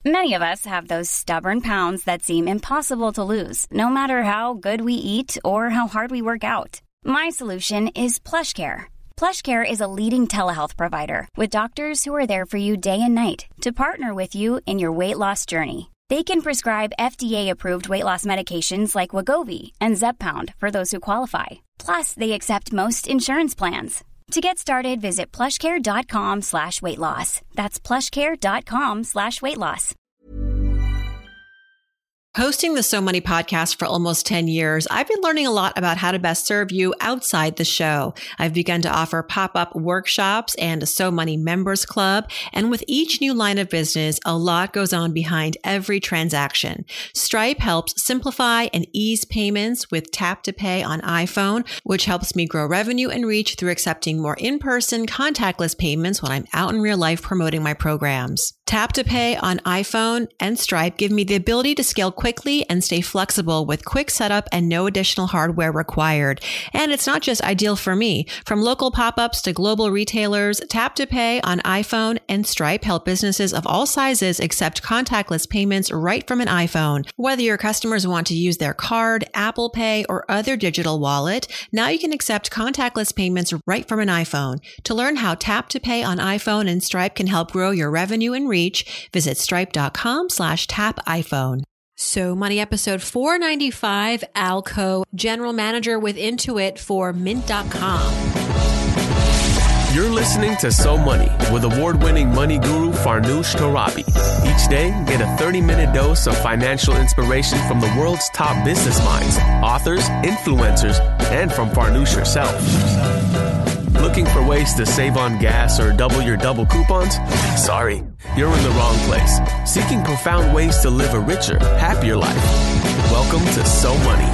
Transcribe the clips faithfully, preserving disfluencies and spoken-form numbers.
Many of us have those stubborn pounds that seem impossible to lose, no matter how good we eat or how hard we work out. My solution is PlushCare. PlushCare is a leading telehealth provider with doctors who are there for you day and night to partner with you in your weight loss journey. They can prescribe F D A-approved weight loss medications like Wegovy and Zepbound for those who qualify. Plus, they accept most insurance plans. To get started, visit plushcare.com slash weight loss. That's plushcare.com slash weight loss. Hosting the So Money podcast for almost ten years, I've been learning a lot about how to best serve you outside the show. I've begun to offer pop-up workshops and a So Money members club. And with each new line of business, a lot goes on behind every transaction. Stripe helps simplify and ease payments with Tap to Pay on iPhone, which helps me grow revenue and reach through accepting more in-person contactless payments when I'm out in real life promoting my programs. Tap to Pay on iPhone and Stripe give me the ability to scale quickly and stay flexible with quick setup and no additional hardware required. And it's not just ideal for me. From local pop-ups to global retailers, Tap to Pay on iPhone and Stripe help businesses of all sizes accept contactless payments right from an iPhone. Whether your customers want to use their card, Apple Pay, or other digital wallet, now you can accept contactless payments right from an iPhone. To learn how Tap to Pay on iPhone and Stripe can help grow your revenue and reach, visit stripe.com slash tap iPhone. So Money episode four ninety-five, Al Coe, general manager with Intuit for mint dot com. You're listening to So Money with award-winning money guru Farnoosh Torabi. Each day, get a thirty-minute dose of financial inspiration from the world's top business minds, authors, influencers, and from Farnoosh herself. Looking for ways to save on gas or double your double coupons? Sorry, you're in the wrong place. Seeking profound ways to live a richer, happier life. Welcome to So Money.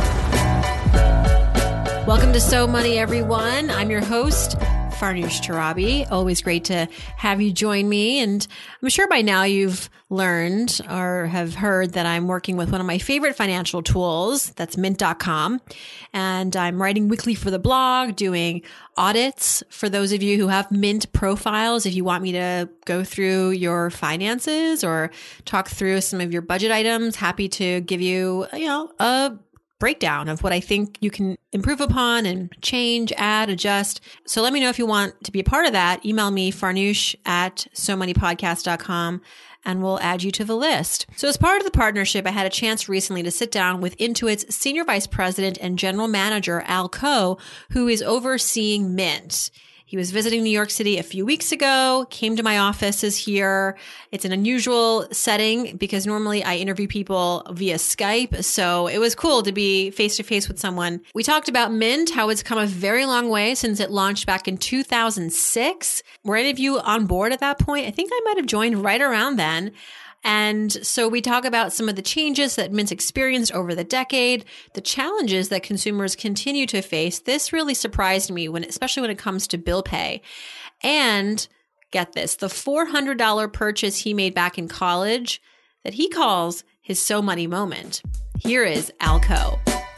Welcome to So Money, everyone. I'm your host, Farnoosh Torabi. Always great to have you join me. And I'm sure by now you've learned or have heard that I'm working with one of my favorite financial tools. That's mint dot com. And I'm writing weekly for the blog, doing audits for those of you who have Mint profiles. If you want me to go through your finances or talk through some of your budget items, happy to give you, you know, a breakdown of what I think you can improve upon and change, add, adjust. So let me know if you want to be a part of that. Email me, farnoosh at so money podcast dot com, and we'll add you to the list. So as part of the partnership, I had a chance recently to sit down with Intuit's Senior Vice President and General Manager, Al Coe, who is overseeing Mint. He was visiting New York City a few weeks ago, came to my offices here. It's an unusual setting because normally I interview people via Skype. So it was cool to be face to face with someone. We talked about Mint, how it's come a very long way since it launched back in two thousand six. Were any of you on board at that point? I think I might have joined right around then. And so we talk about some of the changes that Mint's experienced over the decade, the challenges that consumers continue to face. This really surprised me, when, especially when it comes to bill pay. And get this, the four hundred dollars purchase he made back in college that he calls his So Money moment. Here is Al Coe.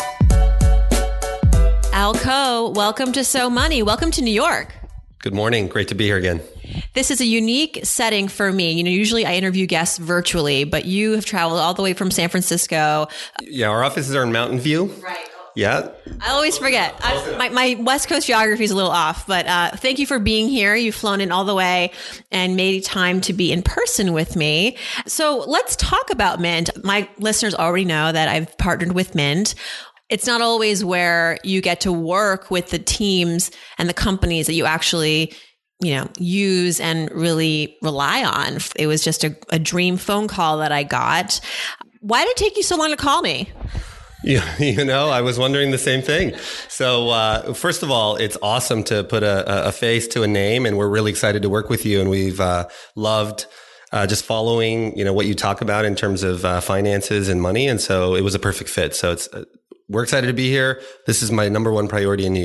Al Coe, welcome to So Money. Welcome to New York. Good morning. Great to be here again. This is a unique setting for me. You know, usually I interview guests virtually, but you have traveled all the way from San Francisco. Yeah, our offices are in Mountain View. Right. Yeah. I always forget. I, my, my West Coast geography is a little off, but uh, thank you for being here. You've flown in all the way and made time to be in person with me. So let's talk about Mint. My listeners already know that I've partnered with Mint. It's not always where you get to work with the teams and the companies that you actually, you know, use and really rely on. It was just a, a dream phone call that I got. Why did it take you so long to call me? Yeah, you know, I was wondering the same thing. So uh, first of all, it's awesome to put a, a face to a name, and we're really excited to work with you. And we've uh, loved uh, just following, you know, what you talk about in terms of uh, finances and money. And so it was a perfect fit. So it's uh, we're excited to be here. This is my number one priority in New York.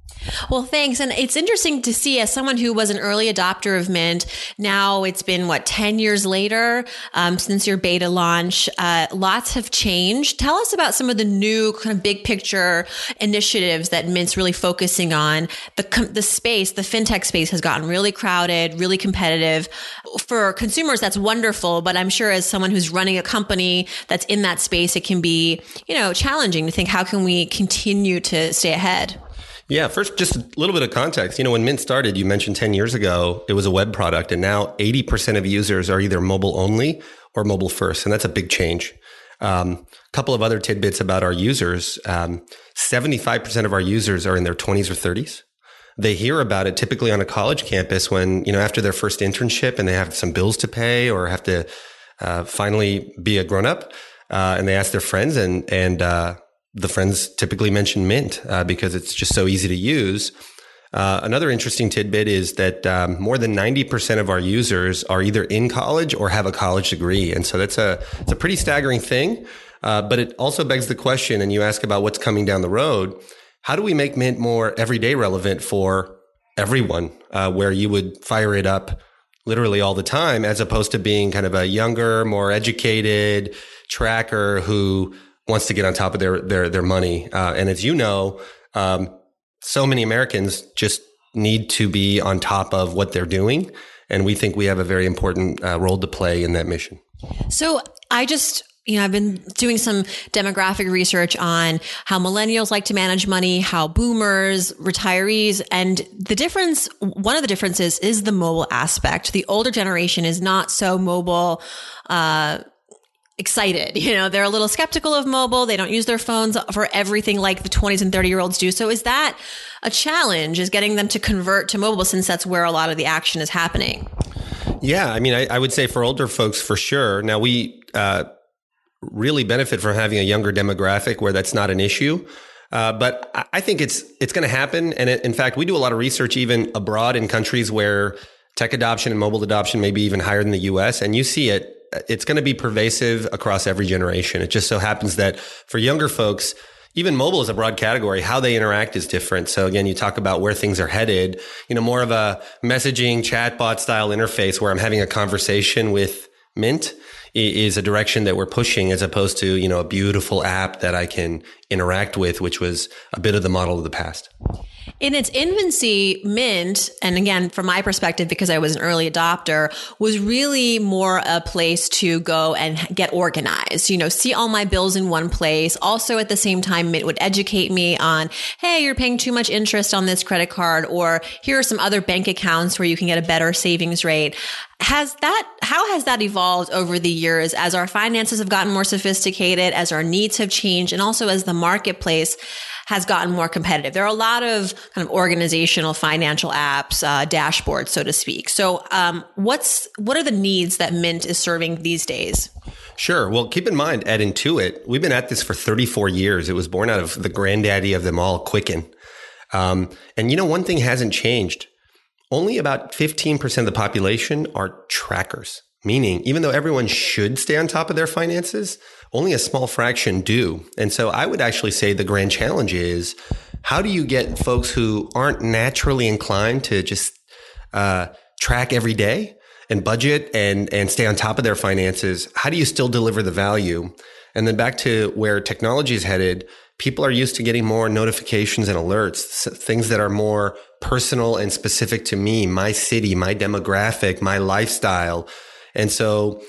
Well, thanks. And it's interesting to see, as someone who was an early adopter of Mint, now it's been, what, ten years later um, since your beta launch. Uh, lots have changed. Tell us about some of the new kind of big picture initiatives that Mint's really focusing on. The, the space, the fintech space has gotten really crowded, really competitive. For consumers, that's wonderful. But I'm sure as someone who's running a company that's in that space, it can be, you know, challenging to think, how can we continue to stay ahead? Yeah, first, just a little bit of context. You know, when Mint started, you mentioned ten years ago, it was a web product, and now eighty percent of users are either mobile only or mobile first. And that's a big change. Um, a couple of other tidbits about our users. Um, seventy-five percent of our users are in their twenties or thirties. They hear about it typically on a college campus when, you know, after their first internship and they have some bills to pay or have to uh, finally be a grown up, uh, and they ask their friends and, and, uh, the friends typically mention Mint uh, because it's just so easy to use. Uh, another interesting tidbit is that um, more than ninety percent of our users are either in college or have a college degree. And so that's a, it's a pretty staggering thing. Uh, but it also begs the question, and you ask about what's coming down the road, how do we make Mint more everyday relevant for everyone, uh, where you would fire it up literally all the time, as opposed to being kind of a younger, more educated tracker who wants to get on top of their their their money. Uh, and as you know, um, so many Americans just need to be on top of what they're doing. And we think we have a very important uh, role to play in that mission. So I just, you know, I've been doing some demographic research on how millennials like to manage money, how boomers, retirees, and the difference, one of the differences is the mobile aspect. The older generation is not so mobile, uh, excited. You know, they're a little skeptical of mobile. They don't use their phones for everything like the twenties and thirty year olds do. So is that a challenge, is getting them to convert to mobile, since that's where a lot of the action is happening? Yeah. I mean, I, I would say for older folks, for sure. Now we, uh, really benefit from having a younger demographic where that's not an issue. Uh, but I think it's, it's going to happen. And it, in fact, we do a lot of research even abroad in countries where tech adoption and mobile adoption may be even higher than the U S. And you see it. It's going to be pervasive across every generation. It just so happens that for younger folks, even mobile is a broad category. How they interact is different. So again, you talk about where things are headed, you know, more of a messaging chatbot style interface where I'm having a conversation with Mint is a direction that we're pushing, as opposed to, you know, a beautiful app that I can interact with, which was a bit of the model of the past. In its infancy, Mint, and again, from my perspective, because I was an early adopter, was really more a place to go and get organized, you know, see all my bills in one place. Also, at the same time, Mint would educate me on, hey, you're paying too much interest on this credit card, or here are some other bank accounts where you can get a better savings rate. Has that, how has that evolved over the years as our finances have gotten more sophisticated, as our needs have changed, and also as the marketplace has gotten more competitive? There are a lot of kind of organizational financial apps, uh, dashboards, so to speak. So, um, what's, what are the needs that Mint is serving these days? Sure. Well, keep in mind, at Intuit, we've been at this for thirty-four years. It was born out of the granddaddy of them all, Quicken. Um, and you know, one thing hasn't changed. Only about fifteen percent of the population are trackers, meaning even though everyone should stay on top of their finances, only a small fraction do. And so I would actually say the grand challenge is, how do you get folks who aren't naturally inclined to just uh, track every day and budget and, and stay on top of their finances? How do you still deliver the value? And then back to where technology is headed, people are used to getting more notifications and alerts, things that are more personal and specific to me, my city, my demographic, my lifestyle. And so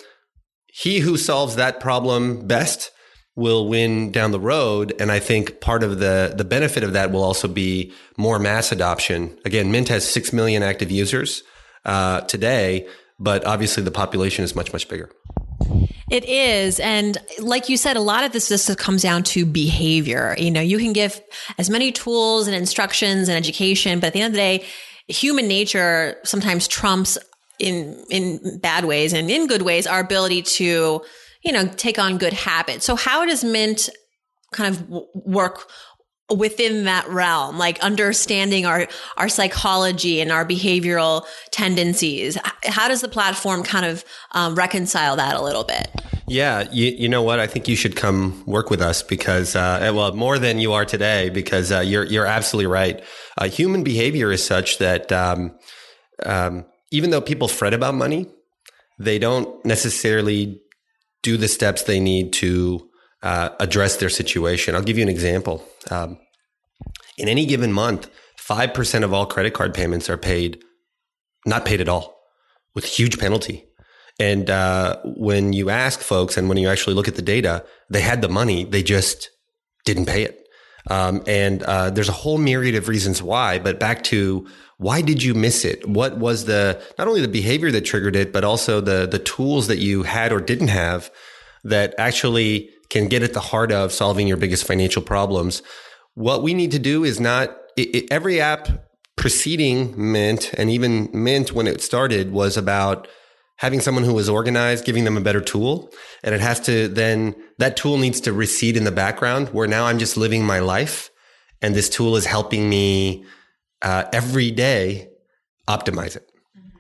he who solves that problem best will win down the road. And I think part of the, the benefit of that will also be more mass adoption. Again, Mint has six million active users uh, today, but obviously the population is much, much bigger. It is. And like you said, a lot of this just comes down to behavior. You know, you can give as many tools and instructions and education, but at the end of the day, human nature sometimes trumps in, in bad ways and in good ways, our ability to, you know, take on good habits. So how does Mint kind of work within that realm, like understanding our, our psychology and our behavioral tendencies. How does the platform kind of um, reconcile that a little bit? Yeah, you, you know what? I think you should come work with us because, uh, well, more than you are today, because uh, you're you're absolutely right. Uh, human behavior is such that um, um, even though people fret about money, they don't necessarily do the steps they need to uh, address their situation. I'll give you an example. Um, in any given month, five percent of all credit card payments are paid, not paid at all, with huge penalty. And uh, when you ask folks and when you actually look at the data, they had the money, they just didn't pay it. Um, and uh, there's a whole myriad of reasons why, but back to why did you miss it? What was the, not only the behavior that triggered it, but also the the tools that you had or didn't have that actually can get at the heart of solving your biggest financial problems. What we need to do is not, it, it, every app preceding Mint and even Mint when it started was about having someone who was organized, giving them a better tool. And it has to then, that tool needs to recede in the background where now I'm just living my life. And this tool is helping me uh, every day optimize it.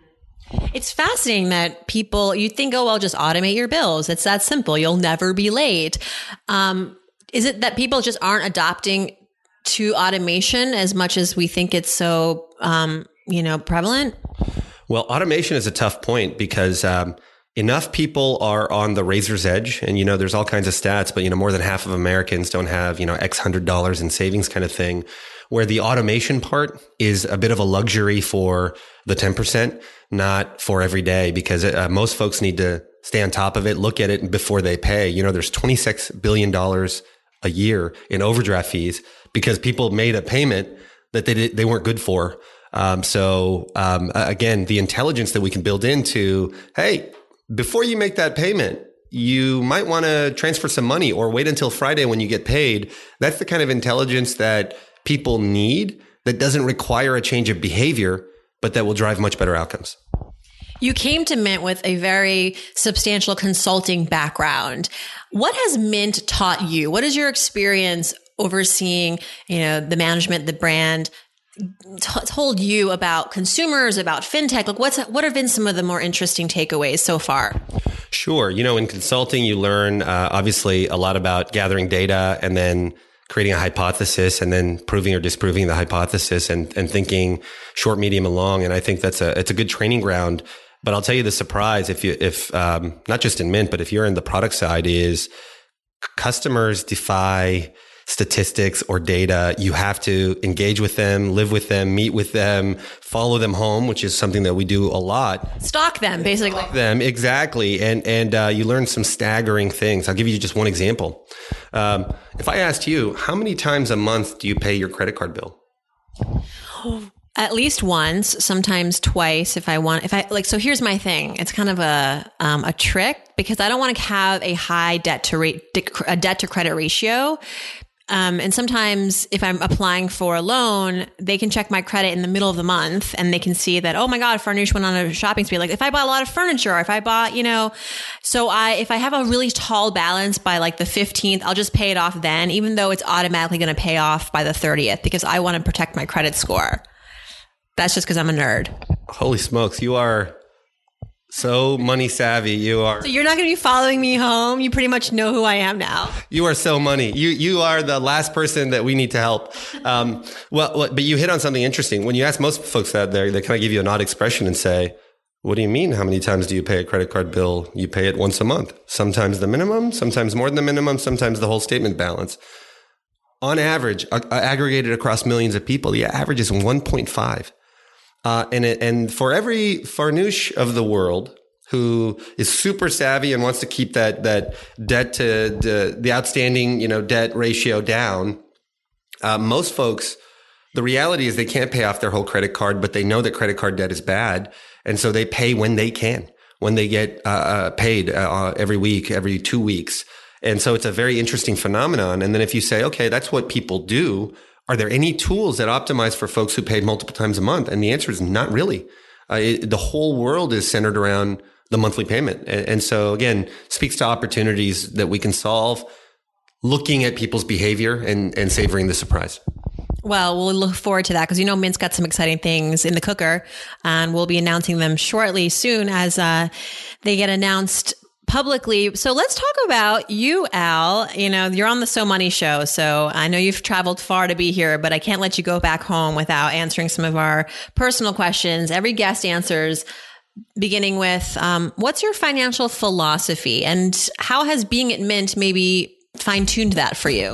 It's fascinating that people, you think, oh, well, just automate your bills. It's that simple. You'll never be late. Um, is it that people just aren't adopting to automation as much as we think it's so, um, you know, prevalent? Well, automation is a tough point because um, enough people are on the razor's edge. And, you know, there's all kinds of stats, but, you know, more than half of Americans don't have, you know, X hundred dollars in savings kind of thing, where the automation part is a bit of a luxury for the ten percent, not for every day, because uh, most folks need to stay on top of it, look at it before they pay. You know, there's twenty-six billion dollars a year in overdraft fees because people made a payment that they did, they weren't good for. Um, so, um, again, the intelligence that we can build into, hey, before you make that payment, you might want to transfer some money or wait until Friday when you get paid. That's the kind of intelligence that people need that doesn't require a change of behavior, but that will drive much better outcomes. You came to Mint with a very substantial consulting background. What has Mint taught you? What is your experience overseeing, you know, the management, the brand, t- told you about consumers, about fintech? Like what's, what have been some of the more interesting takeaways so far? Sure. You know, in consulting, you learn uh, obviously a lot about gathering data and then creating a hypothesis and then proving or disproving the hypothesis and, and thinking short, medium, and long. And I think that's a, it's a good training ground. But I'll tell you the surprise, if you, if, um, not just in Mint, but if you're in the product side, is customers defy statistics or data. You have to engage with them, live with them, meet with them, follow them home, which is something that we do a lot. Stalk them, basically. Stalk them, exactly. And, and, uh, you learn some staggering things. I'll give you just one example. Um, if I asked you, how many times a month do you pay your credit card bill? At least once, sometimes twice if I want, if I like, so here's my thing. It's kind of a, um, a trick because I don't want to have a high debt to rate, a debt to credit ratio. Um, and sometimes if I'm applying for a loan, they can check my credit in the middle of the month and they can see that, oh my God, Farnoosh went on a shopping spree. Like if I bought a lot of furniture, or if I bought, you know, so I, if I have a really tall balance by like the fifteenth, I'll just pay it off then, even though it's automatically going to pay off by the thirtieth because I want to protect my credit score. That's just because I'm a nerd. Holy smokes. You are so money savvy. You are. So you're not going to be following me home. You pretty much know who I am now. You are so money. You you are the last person that we need to help. Um, well, but you hit on something interesting. When you ask most folks out there, they kind of give you an odd expression and say, what do you mean? How many times do you pay a credit card bill? You pay it once a month. Sometimes the minimum, sometimes more than the minimum, sometimes the whole statement balance. On average, uh, aggregated across millions of people, the average is one point five. Uh, and it, and for every Farnoosh of the world who is super savvy and wants to keep that that debt to the, the outstanding, you know, debt ratio down, uh, most folks, the reality is they can't pay off their whole credit card, but they know that credit card debt is bad, and so they pay when they can, when they get uh, uh, paid uh, every week, every two weeks, and so it's a very interesting phenomenon. And then if you say, okay, that's what people do. Are there any tools that optimize for folks who pay multiple times a month? And the answer is not really. Uh, it, the whole world is centered around the monthly payment. And, and so again, speaks to opportunities that we can solve looking at people's behavior and, and savoring the surprise. Well, we'll look forward to that because, you know, Mint's got some exciting things in the cooker, and we'll be announcing them shortly soon as uh, they get announced publicly. So let's talk about you, Al. You know, you're on the So Money show, so I know you've traveled far to be here, but I can't let you go back home without answering some of our personal questions. Every guest answers, beginning with, um, what's your financial philosophy, and how has being at Mint maybe fine-tuned that for you?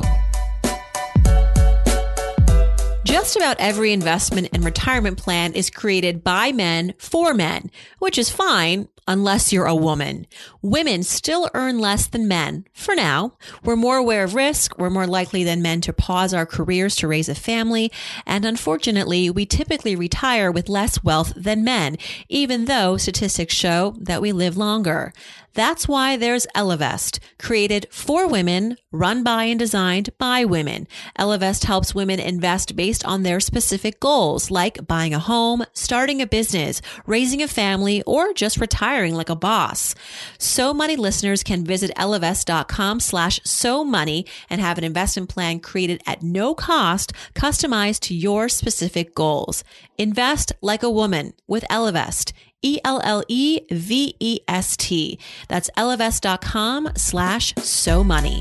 Just about every investment and retirement plan is created by men for men, which is fine unless you're a woman. Women still earn less than men for now. We're more aware of risk. We're more likely than men to pause our careers to raise a family. And unfortunately, we typically retire with less wealth than men, even though statistics show that we live longer. That's why there's Ellevest, created for women, run by and designed by women. Ellevest helps women invest based on their specific goals, like buying a home, starting a business, raising a family, or just retiring like a boss. So Money listeners can visit ellevest.com slash so money and have an investment plan created at no cost, customized to your specific goals. Invest like a woman with Ellevest. E L L E V E S T. That's ellevest.com slash so money.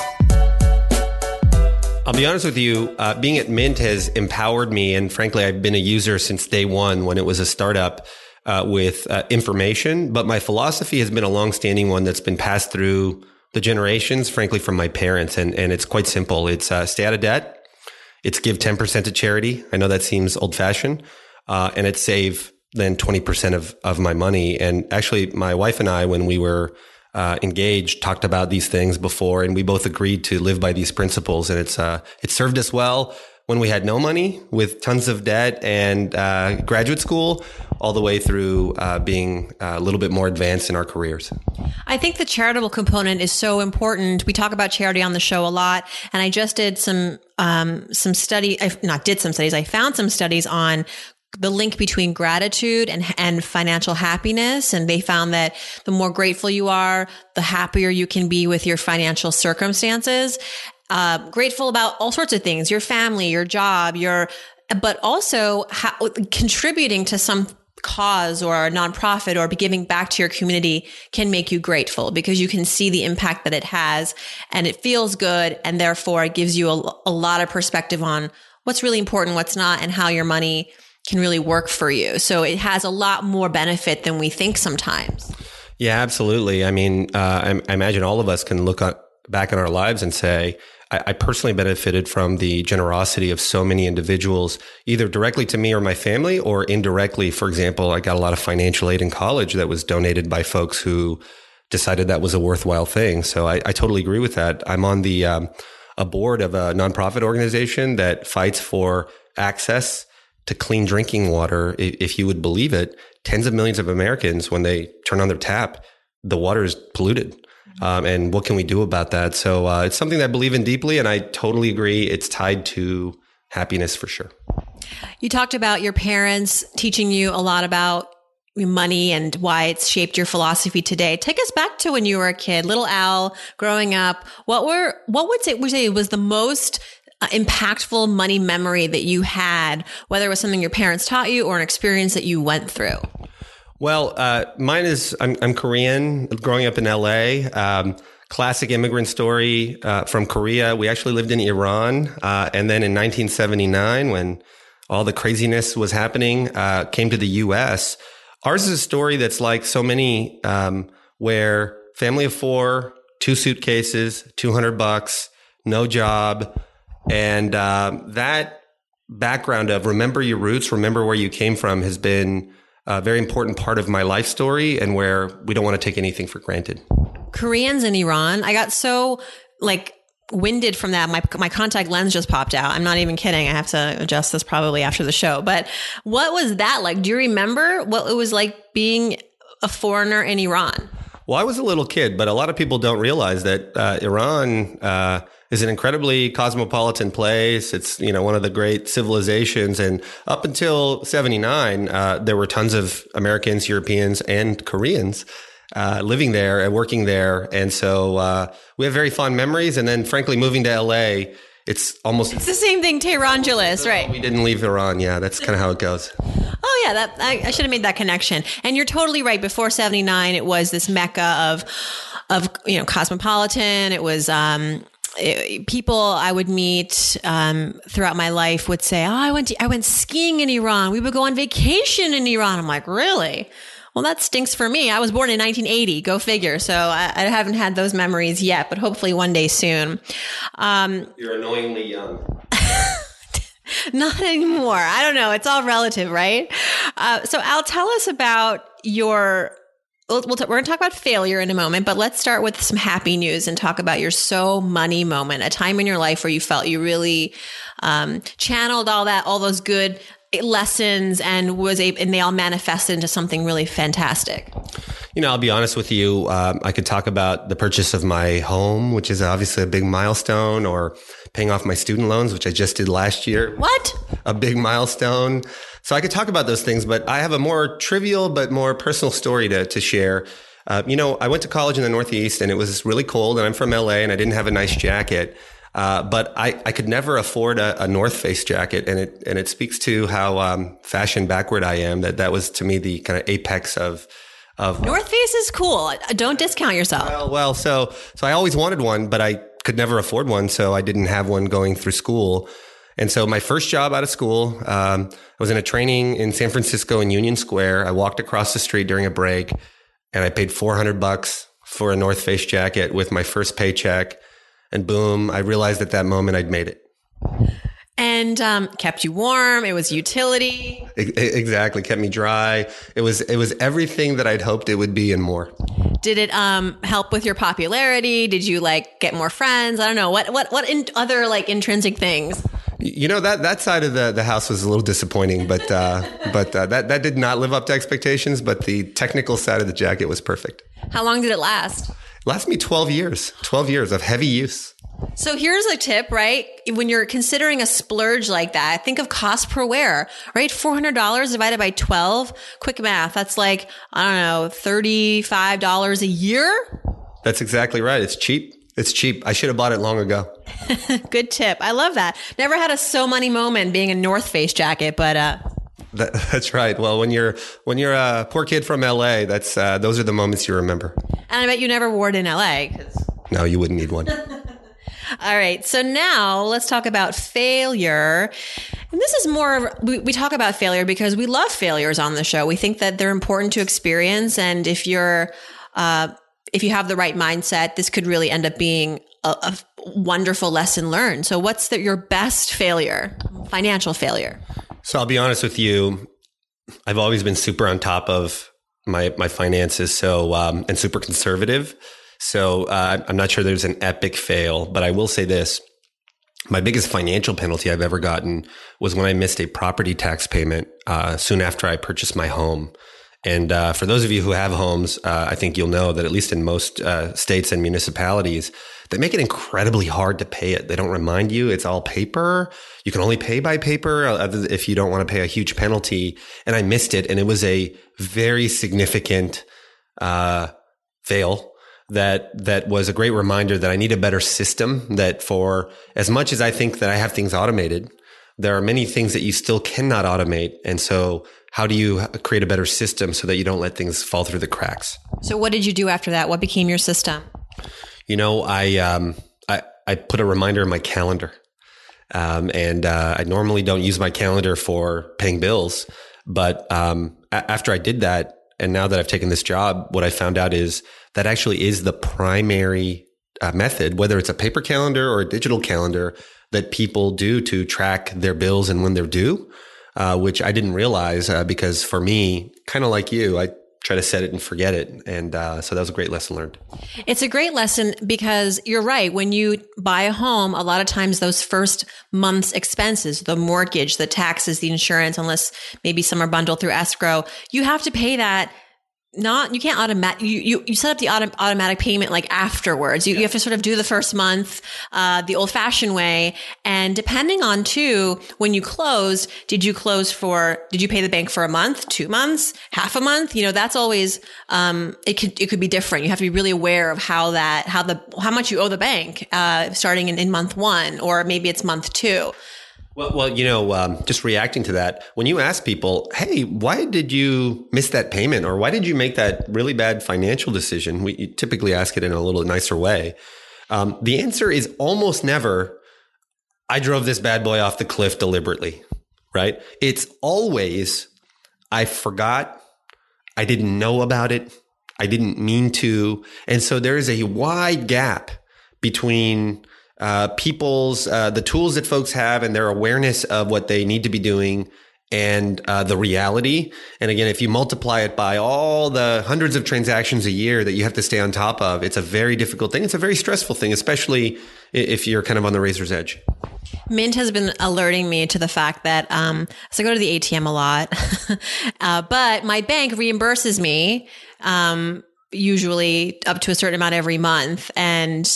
I'll be honest with you, uh, being at Mint has empowered me. And frankly, I've been a user since day one when it was a startup uh, with uh, information. But my philosophy has been a longstanding one that's been passed through the generations, frankly, from my parents. And, and it's quite simple. It's uh, stay out of debt. It's give ten percent to charity. I know that seems old fashioned. Uh, and it's save then twenty percent of, of my money. And actually, my wife and I, when we were uh, engaged, talked about these things before, and we both agreed to live by these principles. And it's uh, it served us well when we had no money, with tons of debt and uh, graduate school, all the way through uh, being a little bit more advanced in our careers. I think the charitable component is so important. We talk about charity on the show a lot, and I just did some um, some study. I not did some studies. I found some studies on the link between gratitude and, and financial happiness. And they found that the more grateful you are, the happier you can be with your financial circumstances. Uh, grateful about all sorts of things, your family, your job, your, but also how, contributing to some cause or a nonprofit or giving back to your community can make you grateful because you can see the impact that it has and it feels good. And therefore it gives you a, a lot of perspective on what's really important, what's not, and how your money can really work for you. So it has a lot more benefit than we think sometimes. Yeah, absolutely. I mean, uh, I, I imagine all of us can look at, back in our lives and say, I, I personally benefited from the generosity of so many individuals, either directly to me or my family, or indirectly. For example, I got a lot of financial aid in college that was donated by folks who decided that was a worthwhile thing. So I, I totally agree with that. I'm on the um, a board of a nonprofit organization that fights for access to clean drinking water. If you would believe it, tens of millions of Americans, when they turn on their tap, the water is polluted. Um, and what can we do about that? So uh, it's something that I believe in deeply, and I totally agree. It's tied to happiness for sure. You talked about your parents teaching you a lot about money and why it's shaped your philosophy today. Take us back to when you were a kid, little Al, growing up. What were what would say, would you say was the most Uh, impactful money memory that you had, whether it was something your parents taught you or an experience that you went through? Well, uh, mine is, I'm, I'm Korean, growing up in L A, um, classic immigrant story uh, from Korea. We actually lived in Iran. Uh, and then in nineteen seventy-nine, when all the craziness was happening, uh, came to the U S. Ours is a story that's like so many, um, where family of four, two suitcases, two hundred bucks, no job. And uh, that background of remember your roots, remember where you came from has been a very important part of my life story, and where we don't want to take anything for granted. Koreans in Iran. I got so like winded from that. My my contact lens just popped out. I'm not even kidding. I have to adjust this probably after the show. But what was that like? Do you remember what it was like being a foreigner in Iran? Well, I was a little kid, but a lot of people don't realize that uh, Iran uh, is an incredibly cosmopolitan place. It's, you know, one of the great civilizations. And up until seventy-nine, uh, there were tons of Americans, Europeans, and Koreans. uh, living there and working there. And so uh, we have very fond memories. And then, frankly, moving to L A, it's almost it's the same thing, Tehrangeles, right? We didn't leave Iran. Yeah, that's kind of how it goes. Oh yeah, that I, I should have made that connection. And you're totally right. Before seventy-nine, it was this mecca of of you know cosmopolitan. It was um, it, people I would meet um, throughout my life would say, "Oh, I went to, I went skiing in Iran. We would go on vacation in Iran." I'm like, really? Well, that stinks for me. I was born in nineteen eighty. Go figure. So I, I haven't had those memories yet, but hopefully one day soon. Um, You're annoyingly young. Not anymore. I don't know. It's all relative, right? Uh, so Al, tell us about your, we'll, we'll t- we're going to talk about failure in a moment, but let's start with some happy news and talk about your so money moment, a time in your life where you felt you really um, channeled all that, all those good lessons and was able, and they all manifested into something really fantastic. You know, I'll be honest with you. Um, I could talk about the purchase of my home, which is obviously a big milestone, or paying off my student loans, which I just did last year. What? A big milestone. So I could talk about those things, but I have a more trivial but more personal story to, to share. Uh, you know, I went to college in the Northeast and it was really cold, and I'm from L A and I didn't have a nice jacket. Uh, but I, I could never afford a, a North Face jacket. And it, and it speaks to how, um, fashion backward I am. That that was to me the kind of apex of, of North Face is cool. Don't discount yourself. Well, well, so, so I always wanted one, but I could never afford one. So I didn't have one going through school. And so my first job out of school, um, I was in a training in San Francisco in Union Square. I walked across the street during a break and I paid four hundred bucks for a North Face jacket with my first paycheck. And boom, I realized at that moment I'd made it. And um, kept you warm. It was utility. Exactly. Kept me dry. It was it was everything that I'd hoped it would be and more. Did it um, help with your popularity? Did you like get more friends? I don't know. What what what in other like intrinsic things? You know, that that side of the, the house was a little disappointing, but uh, but uh, that, that did not live up to expectations. But the technical side of the jacket was perfect. How long did it last? Lasted me twelve years, twelve years of heavy use. So here's a tip, right? When you're considering a splurge like that, think of cost per wear, right? four hundred dollars divided by twelve. Quick math. That's like, I don't know, thirty-five dollars a year. That's exactly right. It's cheap. It's cheap. I should have bought it long ago. Good tip. I love that. Never had a so money moment being a North Face jacket, but, uh, That, that's right. Well, when you're when you're a poor kid from L A, that's uh, those are the moments you remember. And I bet you never wore it in L A. 'Cause... No, you wouldn't need one. All right. So now let's talk about failure. And this is more of, we, we talk about failure because we love failures on the show. We think that they're important to experience. And if you're, uh, if you have the right mindset, this could really end up being a, a wonderful lesson learned. So what's the, your best failure, financial failure? So I'll be honest with you. I've always been super on top of my my finances, so um, and super conservative. So uh, I'm not sure there's an epic fail, but I will say this: my biggest financial penalty I've ever gotten was when I missed a property tax payment uh, soon after I purchased my home. And uh, for those of you who have homes, uh, I think you'll know that at least in most uh, states and municipalities, they make it incredibly hard to pay it. They don't remind you. It's all paper. You can only pay by paper if you don't want to pay a huge penalty. And I missed it. And it was a very significant uh, fail that that was a great reminder that I need a better system, that for as much as I think that I have things automated, there are many things that you still cannot automate. And so how do you create a better system so that you don't let things fall through the cracks? So what did you do after that? What became your system? You know, I um, I, I put a reminder in my calendar. Um, and uh, I normally don't use my calendar for paying bills. But um, a- after I did that, and now that I've taken this job, what I found out is that actually is the primary uh, method, whether it's a paper calendar or a digital calendar, that people do to track their bills and when they're due, uh, which I didn't realize uh, because for me, kind of like you, I try to set it and forget it. And uh, so that was a great lesson learned. It's a great lesson because you're right. When you buy a home, a lot of times those first month's expenses, the mortgage, the taxes, the insurance, unless maybe some are bundled through escrow, you have to pay that not, you can't automatic, you, you, you set up the auto, automatic payment like afterwards. You, yeah. you have to sort of do the first month, uh, the old fashioned way. And depending on too, when you close, did you close for, did you pay the bank for a month, two months, half a month? You know, that's always, um, it could, it could be different. You have to be really aware of how that, how the, how much you owe the bank, uh, starting in, in month one, or maybe it's month two. Well, well, you know, um, just reacting to that, when you ask people, hey, why did you miss that payment? Or why did you make that really bad financial decision? We you typically ask it in a little nicer way. Um, the answer is almost never, I drove this bad boy off the cliff deliberately, right? It's always, I forgot, I didn't know about it, I didn't mean to. And so there is a wide gap between Uh, people's, uh, the tools that folks have and their awareness of what they need to be doing and, uh, the reality. And again, if you multiply it by all the hundreds of transactions a year that you have to stay on top of, it's a very difficult thing. It's a very stressful thing, especially if you're kind of on the razor's edge. Mint has been alerting me to the fact that, um, so I go to the A T M a lot, uh, but my bank reimburses me, um, usually up to a certain amount every month. And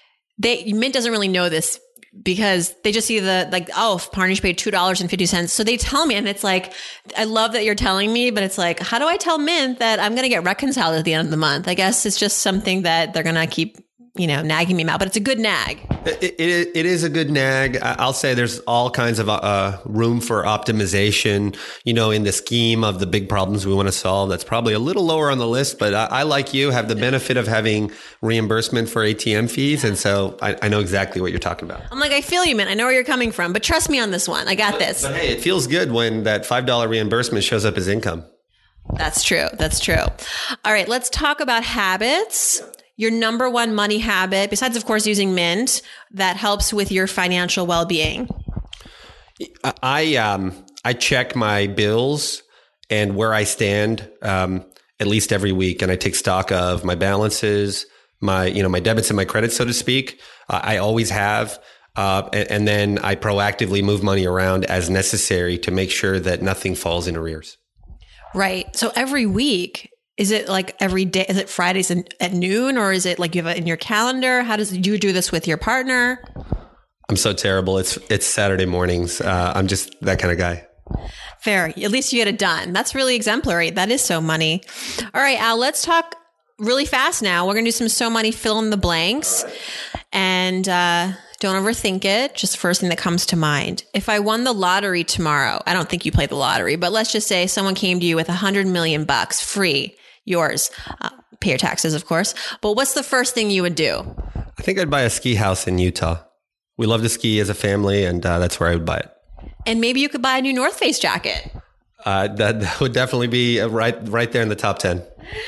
They, Mint doesn't really know this because they just see the, like, oh, Farnoosh paid two dollars and fifty cents. So they tell me, and it's like, I love that you're telling me, but it's like, how do I tell Mint that I'm going to get reconciled at the end of the month? I guess it's just something that they're going to keep, you know, nagging me about, but it's a good nag. It, it, it is a good nag. I'll say there's all kinds of uh, room for optimization, you know, in the scheme of the big problems we want to solve. That's probably a little lower on the list, but I, I like you, have the benefit of having reimbursement for A T M fees. And so I, I know exactly what you're talking about. I'm like, I feel you, man. I know where you're coming from, but trust me on this one. I got but, this. But hey, it feels good when that five dollars reimbursement shows up as income. That's true. That's true. All right. Let's talk about habits. Your number one money habit, besides, of course, using Mint, that helps with your financial well-being. I um I check my bills and where I stand um, at least every week, and I take stock of my balances, my you know my debits and my credits, so to speak. Uh, I always have, uh, and, and then I proactively move money around as necessary to make sure that nothing falls in arrears. Right. So every week. Is it like every day? Is it Fridays at noon, or is it like you have it in your calendar? How does do you do this with your partner? I'm so terrible. It's it's Saturday mornings. Uh, I'm just that kind of guy. Fair. At least you get it done. That's really exemplary. That is so money. All right, Al, let's talk really fast now. We're going to do some so money fill in the blanks. And uh, don't overthink it. Just the first thing that comes to mind. If I won the lottery tomorrow, I don't think you play the lottery, but let's just say someone came to you with a hundred million bucks free. Yours. Uh, pay your taxes, of course. But what's the first thing you would do? I think I'd buy a ski house in Utah. We love to ski as a family, and uh, that's where I would buy it. And maybe you could buy a new North Face jacket. Uh, that, that would definitely be right, right there in the top ten.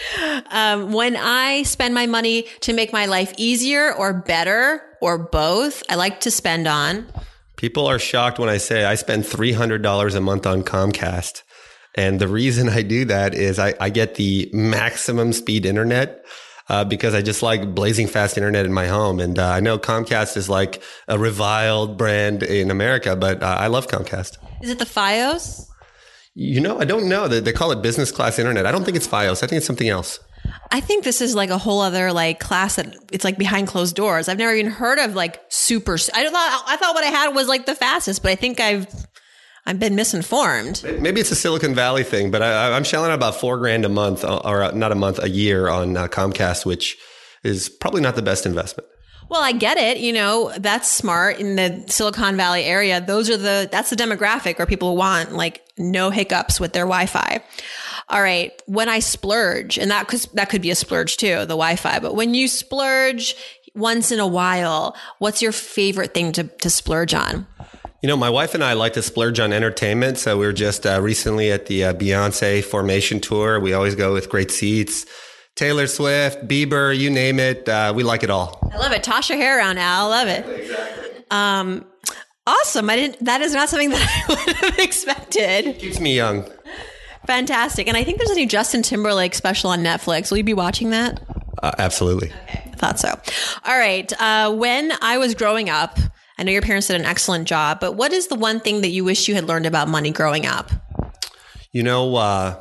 Um, when I spend my money to make my life easier or better or both, I like to spend on. People are shocked when I say I spend three hundred dollars a month on Comcast. And the reason I do that is I, I get the maximum speed internet uh, because I just like blazing fast internet in my home. And uh, I know Comcast is like a reviled brand in America, but uh, I love Comcast. Is it the Fios? You know, I don't know. They, they call it business class internet. I don't think it's Fios. I think it's something else. I think this is like a whole other like class that it's like behind closed doors. I've never even heard of like super. I thought I thought what I had was like the fastest, but I think I've I've been misinformed. Maybe it's a Silicon Valley thing, but I, I'm shelling out about four grand a month, or not a month, a year on uh, Comcast, which is probably not the best investment. Well, I get it. You know, that's smart in the Silicon Valley area. Those are the, that's the demographic where people want like no hiccups with their Wi-Fi. All right. When I splurge, and that could, that could be a splurge too, the Wi-Fi, but when you splurge once in a while, what's your favorite thing to, to splurge on? You know, my wife and I like to splurge on entertainment. So we were just uh, recently at the uh, Beyonce Formation Tour. We always go with great seats. Taylor Swift, Bieber, you name it. Uh, we like it all. I love it. Toss your hair around, Al. I love it. Exactly. Um, awesome. I didn't, that is not something that I would have expected. Keeps me young. Fantastic. And I think there's a new Justin Timberlake special on Netflix. Will you be watching that? Uh, absolutely. Okay. I thought so. All right. Uh, when I was growing up, I know your parents did an excellent job, but what is the one thing that you wish you had learned about money growing up? You know, uh,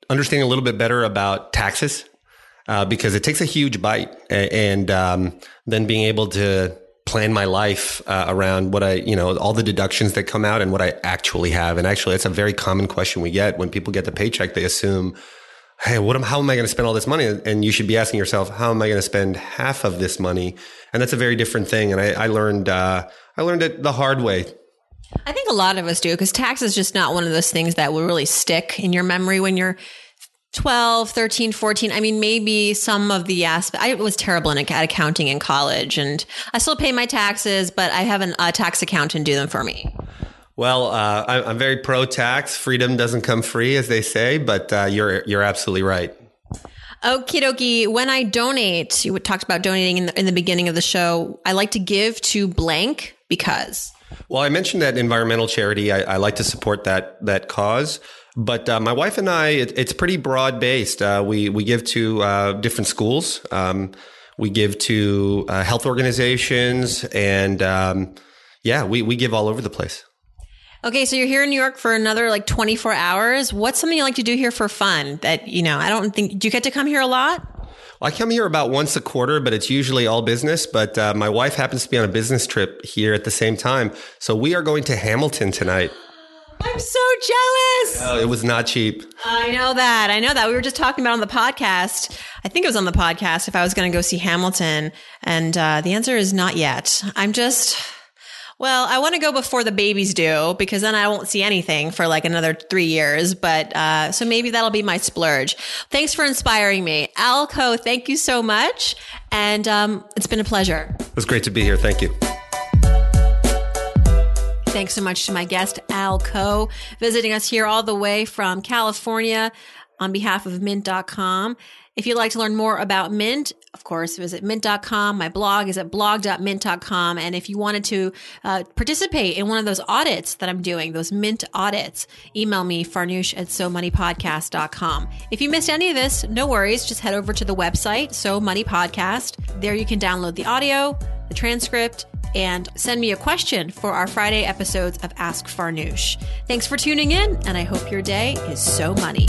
understanding a little bit better about taxes uh, because it takes a huge bite, and um, then being able to plan my life uh, around what I, you know, all the deductions that come out and what I actually have. And actually, that's a very common question we get when people get the paycheck. They assume, hey, what am, how am I going to spend all this money? And you should be asking yourself, how am I going to spend half of this money? And that's a very different thing. And I, I learned, uh, I learned it the hard way. I think a lot of us do, because tax is just not one of those things that will really stick in your memory when you're twelve, thirteen, fourteen. I mean, maybe some of the aspect. I was terrible in at accounting in college, and I still pay my taxes, but I have an, a tax accountant do them for me. Well, uh, I, I'm very pro-tax. Freedom doesn't come free, as they say, but uh, you're you're absolutely right. Okie dokie. When I donate, you talked about donating in the, in the beginning of the show. I like to give to blank because. Well, I mentioned that environmental charity. I, I like to support that that cause. But uh, my wife and I, it, it's pretty broad based. Uh, we we give to uh, different schools. Um, we give to uh, health organizations, and um, yeah, we we give all over the place. Okay, so you're here in New York for another like twenty-four hours. What's something you like to do here for fun? That you know, I don't think. Do you get to come here a lot? Well, I come here about once a quarter, but it's usually all business. But uh, my wife happens to be on a business trip here at the same time, so we are going to Hamilton tonight. I'm so jealous. Oh, it was not cheap. I know that. I know that. We were just talking about on the podcast. I think it was on the podcast if I was going to go see Hamilton. And uh, the answer is not yet. I'm just, well, I want to go before the babies do, because then I won't see anything for like another three years. But uh, so maybe that'll be my splurge. Thanks for inspiring me. Al Coe, thank you so much. And um, it's been a pleasure. It was great to be here. Thank you. Thanks so much to my guest, Al Coe, visiting us here all the way from California on behalf of mint dot com. If you'd like to learn more about Mint, of course, visit mint dot com. My blog is at blog dot mint dot com. And if you wanted to uh, participate in one of those audits that I'm doing, those Mint audits, email me, farnoosh at so money podcast dot com. If you missed any of this, no worries. Just head over to the website, So Money Podcast. There you can download the audio, the transcript, and send me a question for our Friday episodes of Ask Farnoosh. Thanks for tuning in, and I hope your day is so money.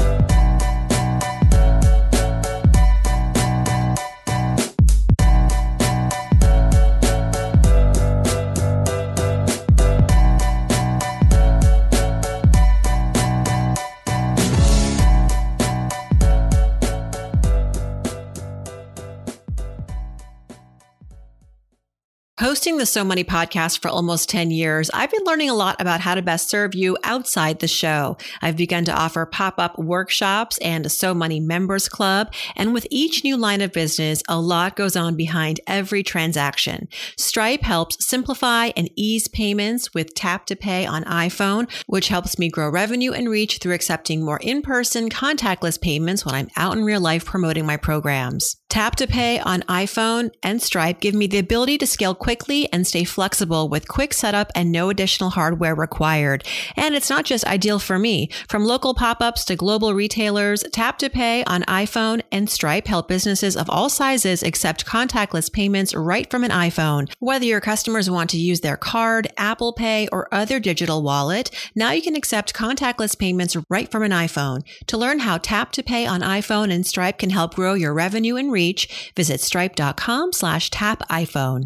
Hosting the So Money podcast for almost ten years, I've been learning a lot about how to best serve you outside the show. I've begun to offer pop-up workshops and a So Money members club. And with each new line of business, a lot goes on behind every transaction. Stripe helps simplify and ease payments with Tap to Pay on iPhone, which helps me grow revenue and reach through accepting more in-person contactless payments when I'm out in real life promoting my programs. Tap to Pay on iPhone and Stripe give me the ability to scale quickly and stay flexible with quick setup and no additional hardware required. And it's not just ideal for me. From local pop-ups to global retailers, Tap to Pay on iPhone and Stripe help businesses of all sizes accept contactless payments right from an iPhone. Whether your customers want to use their card, Apple Pay, or other digital wallet, now you can accept contactless payments right from an iPhone. To learn how Tap to Pay on iPhone and Stripe can help grow your revenue and reach, visit stripe dot com slash tap iPhone.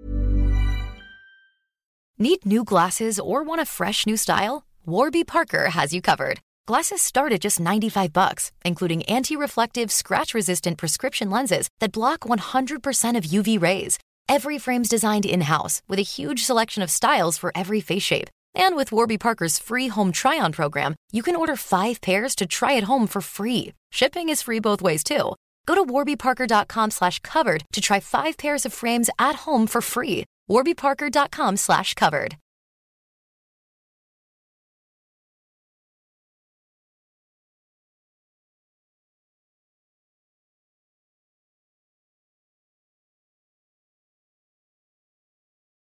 Need new glasses or want a fresh new style? Warby Parker has you covered. Glasses start at just ninety-five bucks, including anti-reflective, scratch-resistant prescription lenses that block one hundred percent of U V rays. Every frame's designed in-house with a huge selection of styles for every face shape. And with Warby Parker's free home try-on program, you can order five pairs to try at home for free. Shipping is free both ways, too. Go to warby parker dot com slash covered to try five pairs of frames at home for free. warby parker dot com slash covered.